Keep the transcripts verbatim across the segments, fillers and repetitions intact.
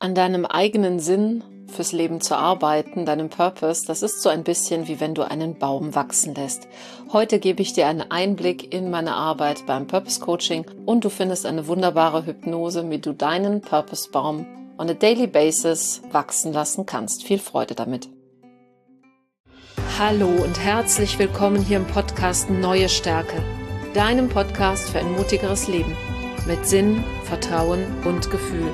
An deinem eigenen Sinn fürs Leben zu arbeiten, deinem Purpose, das ist so ein bisschen wie wenn du einen Baum wachsen lässt. Heute gebe ich dir einen Einblick in meine Arbeit beim Purpose Coaching und du findest eine wunderbare Hypnose, wie du deinen Purpose-Baum on a daily basis wachsen lassen kannst. Viel Freude damit. Hallo und herzlich willkommen hier im Podcast Neue Stärke, deinem Podcast für ein mutigeres Leben mit Sinn, Vertrauen und Gefühl.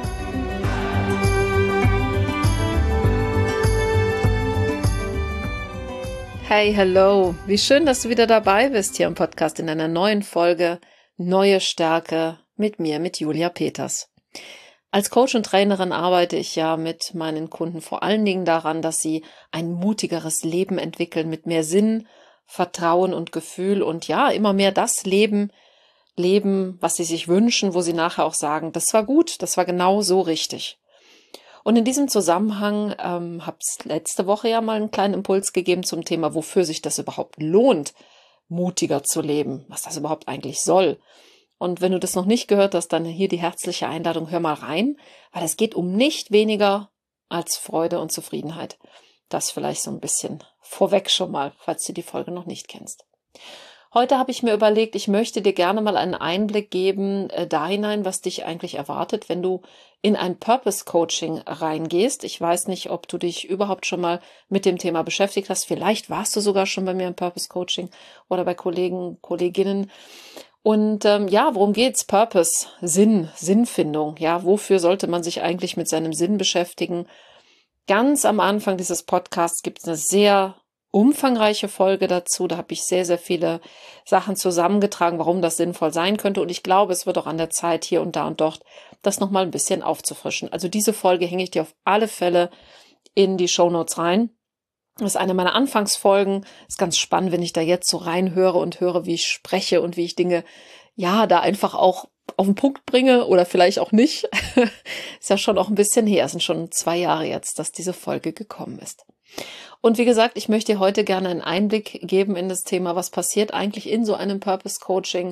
Hey, hello! Wie schön, dass du wieder dabei bist hier im Podcast in einer neuen Folge Neue Stärke mit mir, mit Julia Peters. Als Coach und Trainerin arbeite ich ja mit meinen Kunden vor allen Dingen daran, dass sie ein mutigeres Leben entwickeln mit mehr Sinn, Vertrauen und Gefühl und ja, immer mehr das Leben, leben, was sie sich wünschen, wo sie nachher auch sagen, das war gut, das war genau so richtig. Und in diesem Zusammenhang ähm, habe ich letzte Woche ja mal einen kleinen Impuls gegeben zum Thema, wofür sich das überhaupt lohnt, mutiger zu leben, was das überhaupt eigentlich soll. Und wenn du das noch nicht gehört hast, dann hier die herzliche Einladung, hör mal rein, weil es geht um nicht weniger als Freude und Zufriedenheit. Das vielleicht so ein bisschen vorweg schon mal, falls du die Folge noch nicht kennst. Heute habe ich mir überlegt, ich möchte dir gerne mal einen Einblick geben äh, da hinein, was dich eigentlich erwartet, wenn du in ein Purpose-Coaching reingehst. Ich weiß nicht, ob du dich überhaupt schon mal mit dem Thema beschäftigt hast. Vielleicht warst du sogar schon bei mir im Purpose-Coaching oder bei Kollegen, Kolleginnen. Und ähm, ja, worum geht's? Purpose, Sinn, Sinnfindung. Ja, wofür sollte man sich eigentlich mit seinem Sinn beschäftigen? Ganz am Anfang dieses Podcasts gibt es eine sehr umfangreiche Folge dazu. Da habe ich sehr, sehr viele Sachen zusammengetragen, warum das sinnvoll sein könnte. Und ich glaube, es wird auch an der Zeit, hier und da und dort das nochmal ein bisschen aufzufrischen. Also diese Folge hänge ich dir auf alle Fälle in die Shownotes rein. Das ist eine meiner Anfangsfolgen. Ist ganz spannend, wenn ich da jetzt so reinhöre und höre, wie ich spreche und wie ich Dinge, ja, da einfach auch auf den Punkt bringe oder vielleicht auch nicht. Ist ja schon auch ein bisschen her. Es sind schon zwei Jahre jetzt, dass diese Folge gekommen ist. Und wie gesagt, ich möchte dir heute gerne einen Einblick geben in das Thema, was passiert eigentlich in so einem Purpose-Coaching.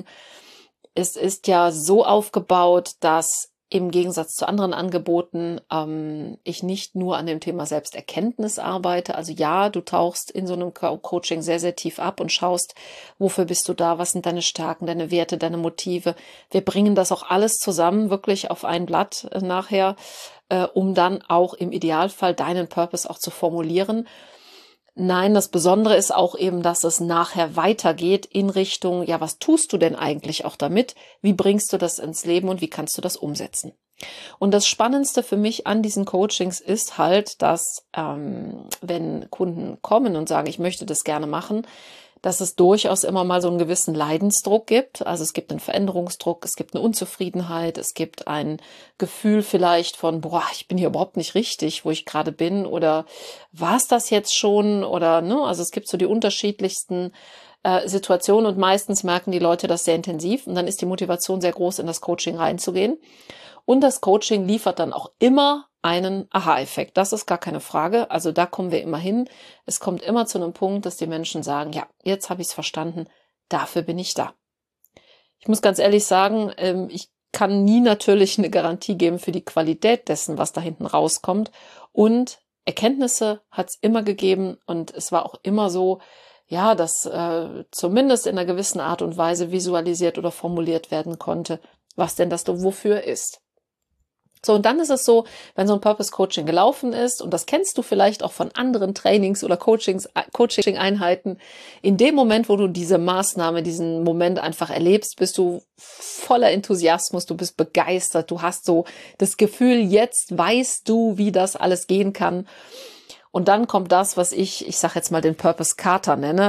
Es ist ja so aufgebaut, dass im Gegensatz zu anderen Angeboten ähm, ich nicht nur an dem Thema Selbsterkenntnis arbeite. Also ja, du tauchst in so einem Co- Coaching sehr, sehr tief ab und schaust, wofür bist du da, was sind deine Stärken, deine Werte, deine Motive. Wir bringen das auch alles zusammen, wirklich auf ein Blatt äh, nachher, äh, um dann auch im Idealfall deinen Purpose auch zu formulieren. Nein, das Besondere ist auch eben, dass es nachher weitergeht in Richtung, ja, was tust du denn eigentlich auch damit? Wie bringst du das ins Leben und wie kannst du das umsetzen? Und das Spannendste für mich an diesen Coachings ist halt, dass ähm, wenn Kunden kommen und sagen, ich möchte das gerne machen, dass es durchaus immer mal so einen gewissen Leidensdruck gibt. Also es gibt einen Veränderungsdruck, es gibt eine Unzufriedenheit, es gibt ein Gefühl vielleicht von, boah, ich bin hier überhaupt nicht richtig, wo ich gerade bin, oder war es das jetzt schon, oder ne, also es gibt so die unterschiedlichsten äh, Situationen und meistens merken die Leute das sehr intensiv und dann ist die Motivation sehr groß, in das Coaching reinzugehen. Und das Coaching liefert dann auch immer einen Aha-Effekt. Das ist gar keine Frage. Also da kommen wir immer hin. Es kommt immer zu einem Punkt, dass die Menschen sagen, ja, jetzt habe ich es verstanden, dafür bin ich da. Ich muss ganz ehrlich sagen, ich kann nie natürlich eine Garantie geben für die Qualität dessen, was da hinten rauskommt. Und Erkenntnisse hat es immer gegeben und es war auch immer so, ja, dass äh, zumindest in einer gewissen Art und Weise visualisiert oder formuliert werden konnte, was denn das wofür ist. So, und dann ist es so, wenn so ein Purpose-Coaching gelaufen ist, und das kennst du vielleicht auch von anderen Trainings oder Coachings, Coaching-Einheiten, in dem Moment, wo du diese Maßnahme, diesen Moment einfach erlebst, bist du voller Enthusiasmus, du bist begeistert, du hast so das Gefühl, jetzt weißt du, wie das alles gehen kann. Und dann kommt das, was ich, ich sage jetzt mal den Purpose-Kater nenne.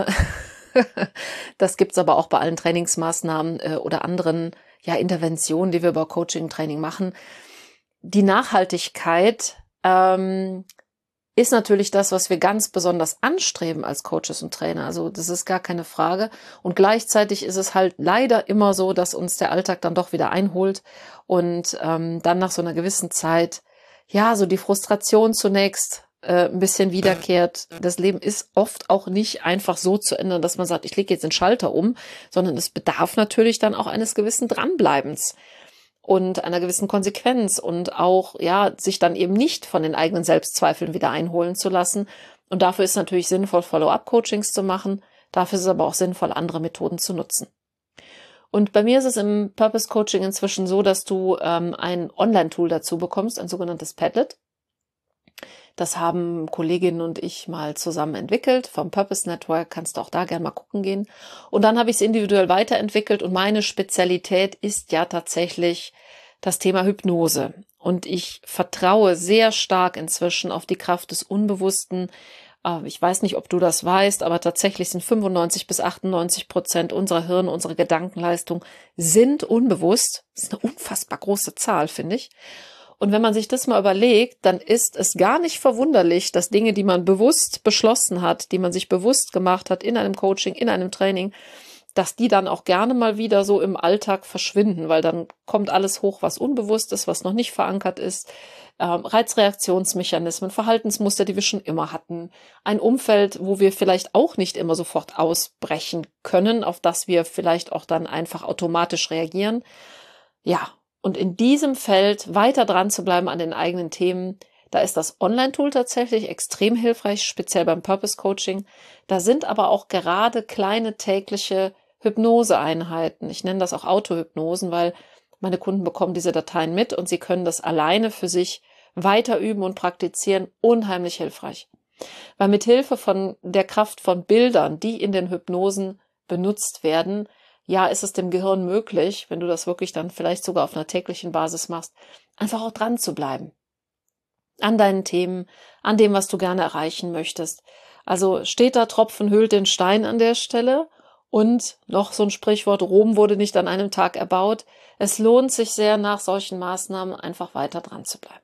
Das gibt's aber auch bei allen Trainingsmaßnahmen äh, oder anderen ja, Interventionen, die wir über Coaching-Training machen. Die Nachhaltigkeit ähm, ist natürlich das, was wir ganz besonders anstreben als Coaches und Trainer. Also das ist gar keine Frage. Und gleichzeitig ist es halt leider immer so, dass uns der Alltag dann doch wieder einholt und ähm, dann nach so einer gewissen Zeit, ja, so die Frustration zunächst äh, ein bisschen wiederkehrt. Das Leben ist oft auch nicht einfach so zu ändern, dass man sagt, ich lege jetzt den Schalter um, sondern es bedarf natürlich dann auch eines gewissen Dranbleibens. und einer gewissen Konsequenz und auch, ja, sich dann eben nicht von den eigenen Selbstzweifeln wieder einholen zu lassen. Und dafür ist natürlich sinnvoll, Follow-up-Coachings zu machen. Dafür ist es aber auch sinnvoll, andere Methoden zu nutzen. Und bei mir ist es im Purpose Coaching inzwischen so, dass du ähm, ein Online-Tool dazu bekommst, ein sogenanntes Padlet. Das haben Kolleginnen und ich mal zusammen entwickelt. Vom Purpose Network kannst du auch da gerne mal gucken gehen. Und dann habe ich es individuell weiterentwickelt und meine Spezialität ist ja tatsächlich das Thema Hypnose. Und ich vertraue sehr stark inzwischen auf die Kraft des Unbewussten. Ich weiß nicht, ob du das weißt, aber tatsächlich sind fünfundneunzig bis achtundneunzig Prozent unserer Hirn, unsere Gedankenleistung sind unbewusst. Das ist eine unfassbar große Zahl, finde ich. Und wenn man sich das mal überlegt, dann ist es gar nicht verwunderlich, dass Dinge, die man bewusst beschlossen hat, die man sich bewusst gemacht hat in einem Coaching, in einem Training, dass die dann auch gerne mal wieder so im Alltag verschwinden, weil dann kommt alles hoch, was unbewusst ist, was noch nicht verankert ist. Ähm, Reizreaktionsmechanismen, Verhaltensmuster, die wir schon immer hatten. Ein Umfeld, wo wir vielleicht auch nicht immer sofort ausbrechen können, auf das wir vielleicht auch dann einfach automatisch reagieren. Ja. Und in diesem Feld weiter dran zu bleiben an den eigenen Themen, da ist das Online-Tool tatsächlich extrem hilfreich, speziell beim Purpose-Coaching. Da sind aber auch gerade kleine tägliche Hypnoseeinheiten. Ich nenne das auch Autohypnosen, weil meine Kunden bekommen diese Dateien mit und sie können das alleine für sich weiter üben und praktizieren. Unheimlich hilfreich. Weil mit Hilfe von der Kraft von Bildern, die in den Hypnosen benutzt werden, ja, ist es dem Gehirn möglich, wenn du das wirklich dann vielleicht sogar auf einer täglichen Basis machst, einfach auch dran zu bleiben. An deinen Themen, an dem, was du gerne erreichen möchtest. Also steter Tropfen höhlt den Stein an der Stelle und noch so ein Sprichwort, Rom wurde nicht an einem Tag erbaut. Es lohnt sich sehr, nach solchen Maßnahmen einfach weiter dran zu bleiben.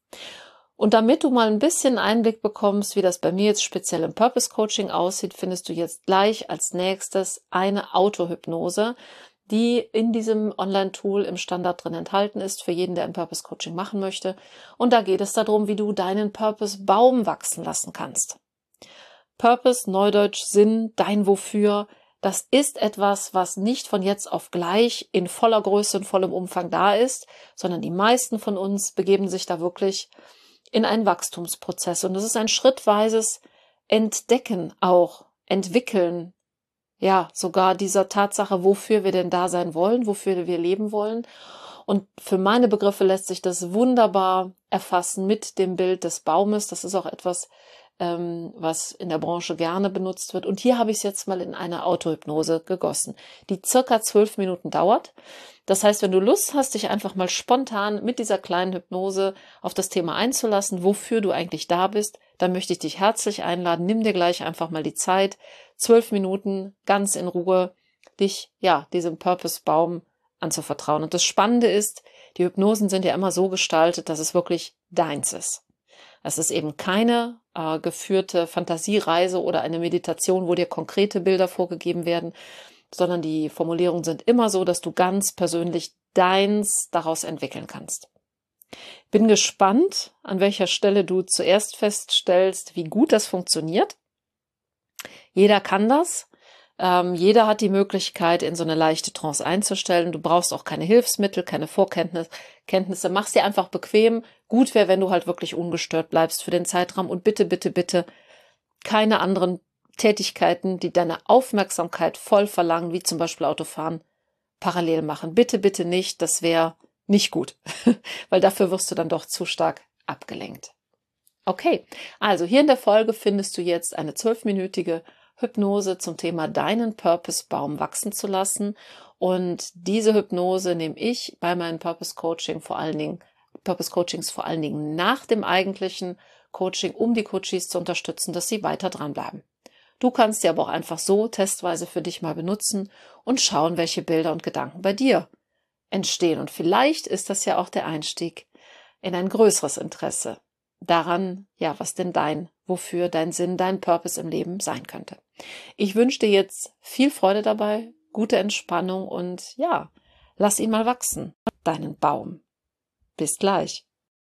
Und damit du mal ein bisschen Einblick bekommst, wie das bei mir jetzt speziell im Purpose Coaching aussieht, findest du jetzt gleich als nächstes eine Autohypnose, die in diesem Online-Tool im Standard drin enthalten ist, für jeden, der ein Purpose Coaching machen möchte. Und da geht es darum, wie du deinen Purpose-Baum wachsen lassen kannst. Purpose, Neudeutsch, Sinn, dein Wofür, das ist etwas, was nicht von jetzt auf gleich in voller Größe und vollem Umfang da ist, sondern die meisten von uns begeben sich da wirklich in einen Wachstumsprozess. Und es ist ein schrittweises Entdecken auch, Entwickeln, ja, sogar dieser Tatsache, wofür wir denn da sein wollen, wofür wir leben wollen. Und für meine Begriffe lässt sich das wunderbar erfassen mit dem Bild des Baumes. Das ist auch etwas, ähm, was in der Branche gerne benutzt wird. Und hier habe ich es jetzt mal in eine Autohypnose gegossen, die circa zwölf Minuten dauert. Das heißt, wenn du Lust hast, dich einfach mal spontan mit dieser kleinen Hypnose auf das Thema einzulassen, wofür du eigentlich da bist, dann möchte ich dich herzlich einladen. Nimm dir gleich einfach mal die Zeit, zwölf Minuten ganz in Ruhe, dich, ja, diesem Purpose-Baum anzuvertrauen. Und das Spannende ist, die Hypnosen sind ja immer so gestaltet, dass es wirklich deins ist. Es ist eben keine äh, geführte Fantasiereise oder eine Meditation, wo dir konkrete Bilder vorgegeben werden, sondern die Formulierungen sind immer so, dass du ganz persönlich deins daraus entwickeln kannst. Bin gespannt, an welcher Stelle du zuerst feststellst, wie gut das funktioniert. Jeder kann das. Ähm, jeder hat die Möglichkeit, in so eine leichte Trance einzustellen. Du brauchst auch keine Hilfsmittel, keine Vorkenntnisse. Kenntnisse. Mach's dir einfach bequem. Gut wäre, wenn du halt wirklich ungestört bleibst für den Zeitraum. Und bitte, bitte, bitte keine anderen Tätigkeiten, die deine Aufmerksamkeit voll verlangen, wie zum Beispiel Autofahren, parallel machen. Bitte, bitte nicht. Das wäre nicht gut, weil dafür wirst du dann doch zu stark abgelenkt. Okay, also hier in der Folge findest du jetzt eine zwölfminütige Hypnose zum Thema deinen Purpose-Baum wachsen zu lassen. Und diese Hypnose nehme ich bei meinen Purpose Coaching vor allen Dingen, Purpose Coachings vor allen Dingen nach dem eigentlichen Coaching, um die Coaches zu unterstützen, dass sie weiter dranbleiben. Du kannst sie aber auch einfach so testweise für dich mal benutzen und schauen, welche Bilder und Gedanken bei dir entstehen. Und vielleicht ist das ja auch der Einstieg in ein größeres Interesse daran, ja, was denn dein, wofür dein Sinn, dein Purpose im Leben sein könnte. Ich wünsche dir jetzt viel Freude dabei, gute Entspannung und ja, lass ihn mal wachsen, deinen Baum. Bis gleich.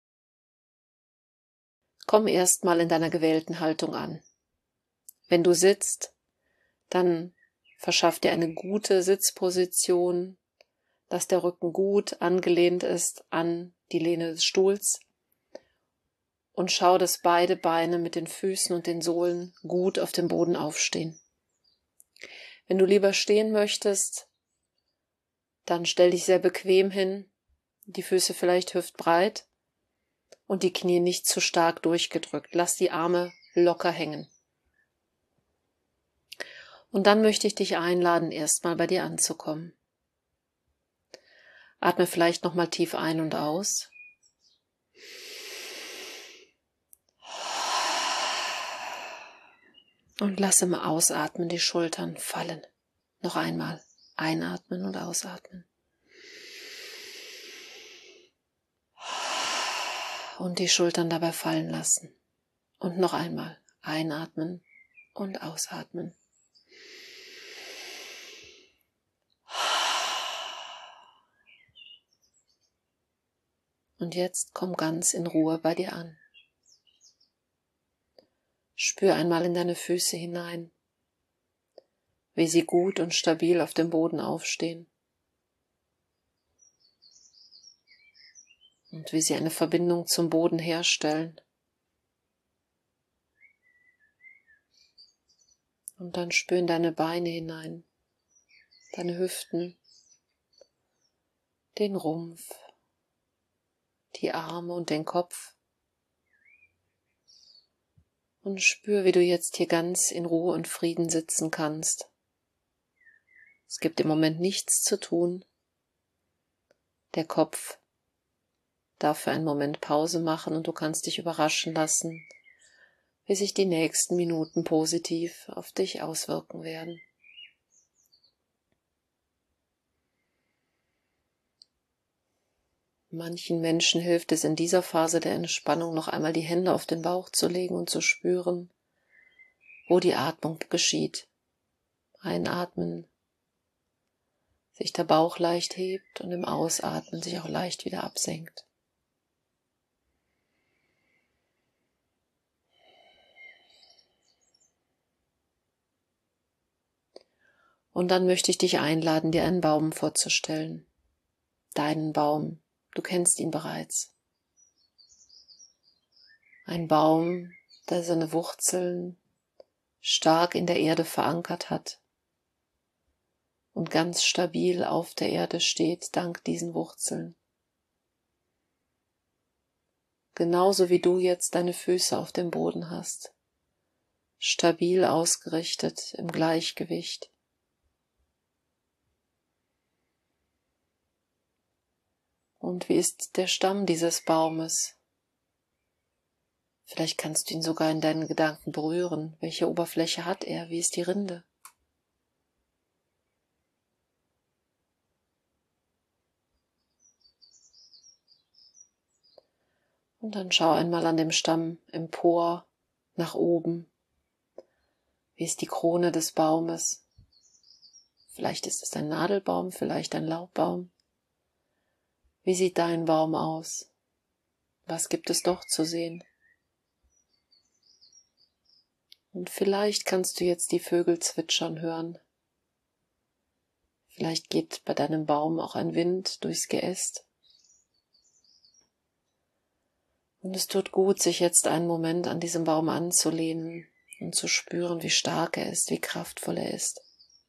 Komm erst mal in deiner gewählten Haltung an. Wenn du sitzt, dann verschaff dir eine gute Sitzposition, dass der Rücken gut angelehnt ist an die Lehne des Stuhls. Und schau, dass beide Beine mit den Füßen und den Sohlen gut auf dem Boden aufstehen. Wenn du lieber stehen möchtest, dann stell dich sehr bequem hin, die Füße vielleicht hüftbreit und die Knie nicht zu stark durchgedrückt. Lass die Arme locker hängen. Und dann möchte ich dich einladen, erstmal bei dir anzukommen. Atme vielleicht nochmal tief ein und aus. Und lass im Ausatmen die Schultern fallen. Noch einmal einatmen und ausatmen. Und die Schultern dabei fallen lassen. Und noch einmal einatmen und ausatmen. Und jetzt komm ganz in Ruhe bei dir an. Spür einmal in deine Füße hinein, wie sie gut und stabil auf dem Boden aufstehen und wie sie eine Verbindung zum Boden herstellen. Und dann spür in deine Beine hinein, deine Hüften, den Rumpf, die Arme und den Kopf. Und spür, wie du jetzt hier ganz in Ruhe und Frieden sitzen kannst. Es gibt im Moment nichts zu tun. Der Kopf darf für einen Moment Pause machen und du kannst dich überraschen lassen, wie sich die nächsten Minuten positiv auf dich auswirken werden. Manchen Menschen hilft es in dieser Phase der Entspannung noch einmal die Hände auf den Bauch zu legen und zu spüren, wo die Atmung geschieht. Einatmen, sich der Bauch leicht hebt und im Ausatmen sich auch leicht wieder absenkt. Und dann möchte ich dich einladen, dir einen Baum vorzustellen. Deinen Baum. Du kennst ihn bereits. Ein Baum, der seine Wurzeln stark in der Erde verankert hat und ganz stabil auf der Erde steht, dank diesen Wurzeln. Genauso wie du jetzt deine Füße auf dem Boden hast, stabil ausgerichtet im Gleichgewicht. Und wie ist der Stamm dieses Baumes? Vielleicht kannst du ihn sogar in deinen Gedanken berühren. Welche Oberfläche hat er? Wie ist die Rinde? Und dann schau einmal an dem Stamm empor, nach oben. Wie ist die Krone des Baumes? Vielleicht ist es ein Nadelbaum, vielleicht ein Laubbaum. Wie sieht dein Baum aus? Was gibt es doch zu sehen? Und vielleicht kannst du jetzt die Vögel zwitschern hören. Vielleicht geht bei deinem Baum auch ein Wind durchs Geäst. Und es tut gut, sich jetzt einen Moment an diesem Baum anzulehnen und zu spüren, wie stark er ist, wie kraftvoll er ist.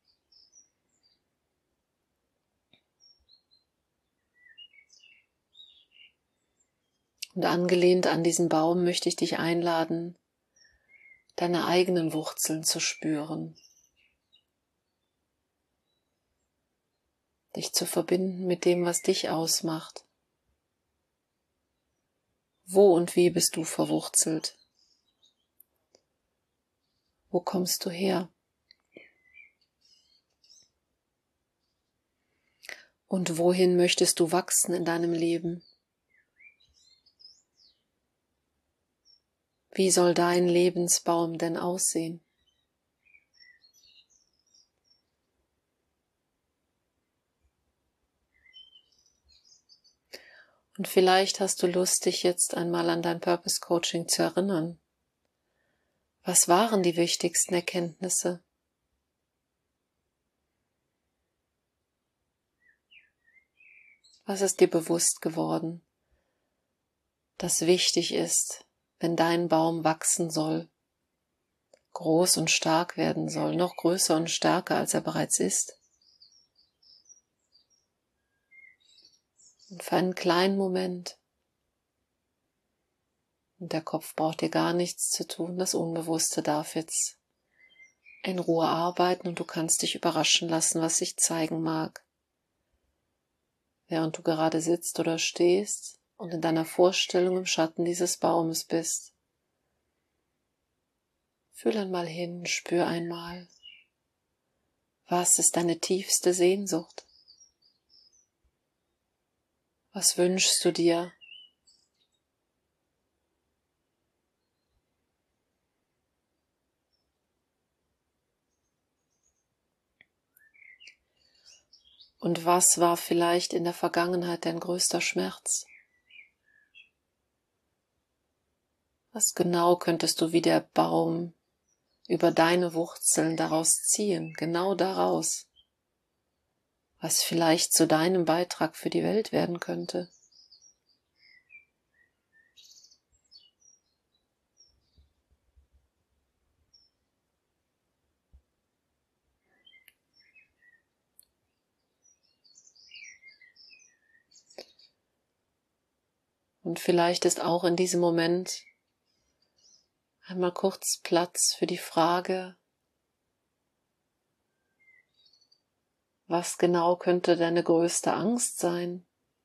Und angelehnt an diesen Baum möchte ich dich einladen, deine eigenen Wurzeln zu spüren, dich zu verbinden mit dem, was dich ausmacht. Wo und wie bist du verwurzelt? Wo kommst du her? Und wohin möchtest du wachsen in deinem Leben? Wie soll dein Lebensbaum denn aussehen? Und vielleicht hast du Lust, dich jetzt einmal an dein Purpose Coaching zu erinnern. Was waren die wichtigsten Erkenntnisse? Was ist dir bewusst geworden, das wichtig ist, wenn dein Baum wachsen soll, groß und stark werden soll, noch größer und stärker, als er bereits ist? Und für einen kleinen Moment, und der Kopf braucht dir gar nichts zu tun, das Unbewusste darf jetzt in Ruhe arbeiten und du kannst dich überraschen lassen, was sich zeigen mag. Während du gerade sitzt oder stehst und in deiner Vorstellung im Schatten dieses Baumes bist. Fühl einmal hin, spür einmal, was ist deine tiefste Sehnsucht? Was wünschst du dir? Und was war vielleicht in der Vergangenheit dein größter Schmerz? Was genau könntest du wie der Baum über deine Wurzeln daraus ziehen, genau daraus, was vielleicht zu deinem Beitrag für die Welt werden könnte? Und vielleicht ist auch in diesem Moment einmal kurz Platz für die Frage, was genau könnte deine größte Angst sein?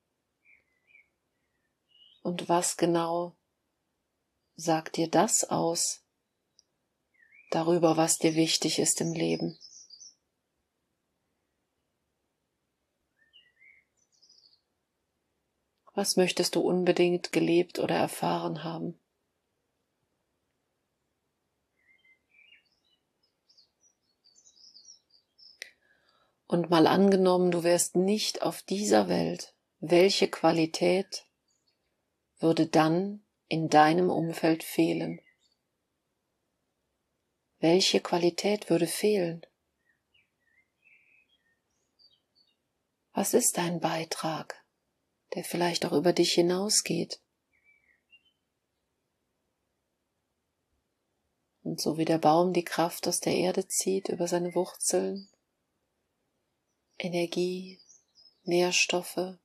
Und was genau sagt dir das aus darüber, was dir wichtig ist im Leben? Was möchtest du unbedingt gelebt oder erfahren haben? Und mal angenommen, du wärst nicht auf dieser Welt, welche Qualität würde dann in deinem Umfeld fehlen? Welche Qualität würde fehlen? Was ist dein Beitrag, der vielleicht auch über dich hinausgeht? Und so wie der Baum die Kraft aus der Erde zieht über seine Wurzeln, Energie, Nährstoffe,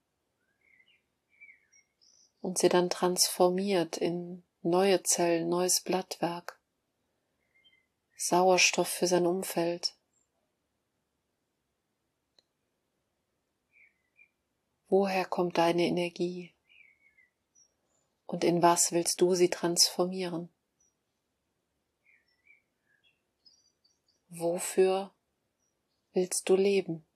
und sie dann transformiert in neue Zellen, neues Blattwerk, Sauerstoff für sein Umfeld. Woher kommt deine Energie? Und in was willst du sie transformieren? Wofür willst du leben?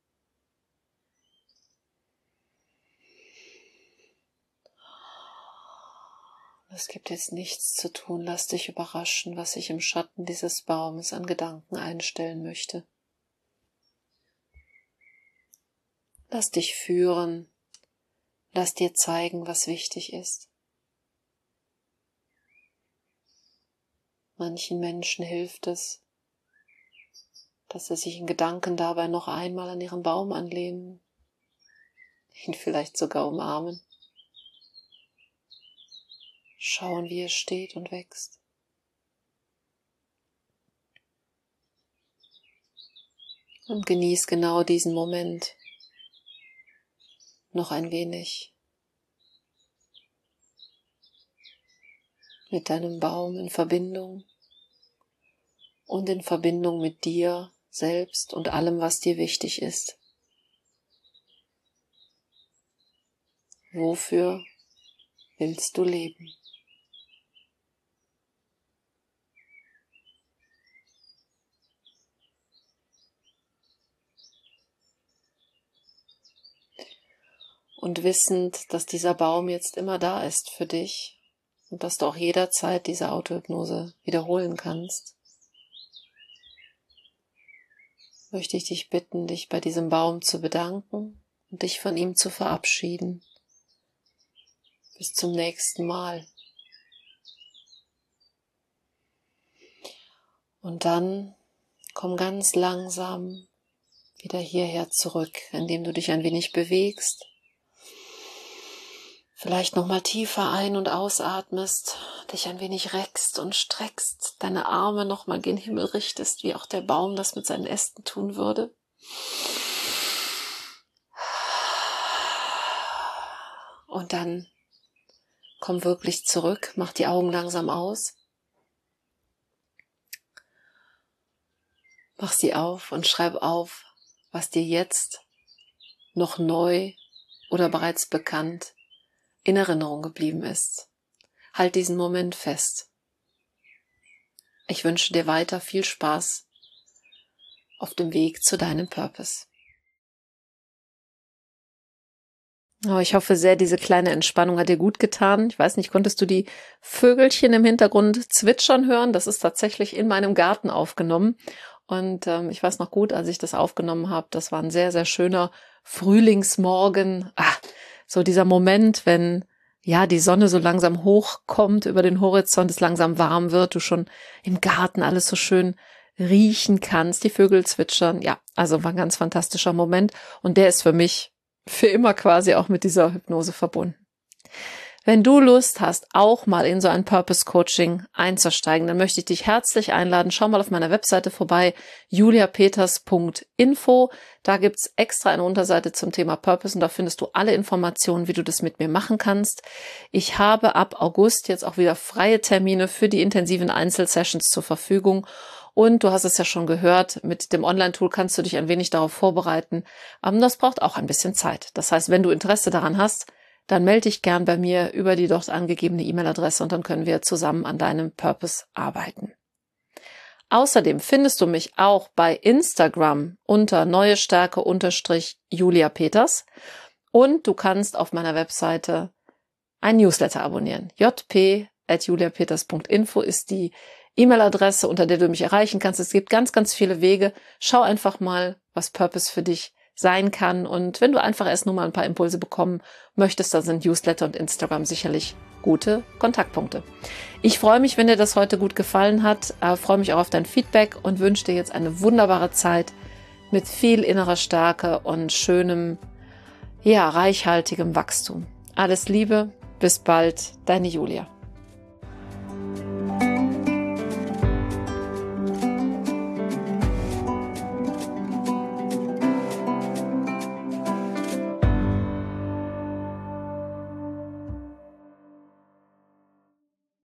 Es gibt jetzt nichts zu tun, lass dich überraschen, was sich im Schatten dieses Baumes an Gedanken einstellen möchte. Lass dich führen, lass dir zeigen, was wichtig ist. Manchen Menschen hilft es, dass sie sich in Gedanken dabei noch einmal an ihren Baum anlehnen, ihn vielleicht sogar umarmen. Schauen, wie er steht und wächst. Und genieß genau diesen Moment noch ein wenig mit deinem Baum in Verbindung und in Verbindung mit dir selbst und allem, was dir wichtig ist. Wofür willst du leben? Und wissend, dass dieser Baum jetzt immer da ist für dich und dass du auch jederzeit diese Autohypnose wiederholen kannst, möchte ich dich bitten, dich bei diesem Baum zu bedanken und dich von ihm zu verabschieden. Bis zum nächsten Mal. Und dann komm ganz langsam wieder hierher zurück, indem du dich ein wenig bewegst, vielleicht nochmal tiefer ein- und ausatmest, dich ein wenig reckst und streckst, deine Arme nochmal gen Himmel richtest, wie auch der Baum das mit seinen Ästen tun würde. Und dann komm wirklich zurück, mach die Augen langsam aus. Mach sie auf und schreib auf, was dir jetzt noch neu oder bereits bekannt in Erinnerung geblieben ist. Halt diesen Moment fest. Ich wünsche dir weiter viel Spaß auf dem Weg zu deinem Purpose. Oh, ich hoffe sehr, diese kleine Entspannung hat dir gut getan. Ich weiß nicht, konntest du die Vögelchen im Hintergrund zwitschern hören? Das ist tatsächlich in meinem Garten aufgenommen. Und ähm, ich weiß noch gut, als ich das aufgenommen habe, das war ein sehr, sehr schöner Frühlingsmorgen. Ah, so dieser Moment, wenn ja die Sonne so langsam hochkommt über den Horizont, es langsam warm wird, du schon im Garten alles so schön riechen kannst, die Vögel zwitschern. Ja, also war ein ganz fantastischer Moment. Und der ist für mich für immer quasi auch mit dieser Hypnose verbunden. Wenn du Lust hast, auch mal in so ein Purpose-Coaching einzusteigen, dann möchte ich dich herzlich einladen. Schau mal auf meiner Webseite vorbei, julia peters punkt info. Da gibt's extra eine Unterseite zum Thema Purpose und da findest du alle Informationen, wie du das mit mir machen kannst. Ich habe ab August jetzt auch wieder freie Termine für die intensiven Einzelsessions zur Verfügung. Und du hast es ja schon gehört, mit dem Online-Tool kannst du dich ein wenig darauf vorbereiten. Aber das braucht auch ein bisschen Zeit. Das heißt, wenn du Interesse daran hast, dann melde dich gern bei mir über die dort angegebene E-Mail-Adresse und dann können wir zusammen an deinem Purpose arbeiten. Außerdem findest du mich auch bei Instagram unter neue Stärke unterstrich Julia Peters und du kannst auf meiner Webseite ein Newsletter abonnieren. j p at julia peters punkt info ist die E-Mail-Adresse, unter der du mich erreichen kannst. Es gibt ganz, ganz viele Wege. Schau einfach mal, was Purpose für dich sein kann. Und wenn du einfach erst nur mal ein paar Impulse bekommen möchtest, dann sind Newsletter und Instagram sicherlich gute Kontaktpunkte. Ich freue mich, wenn dir das heute gut gefallen hat. Ich freue mich auch auf dein Feedback und wünsche dir jetzt eine wunderbare Zeit mit viel innerer Stärke und schönem, ja, reichhaltigem Wachstum. Alles Liebe, bis bald, deine Julia.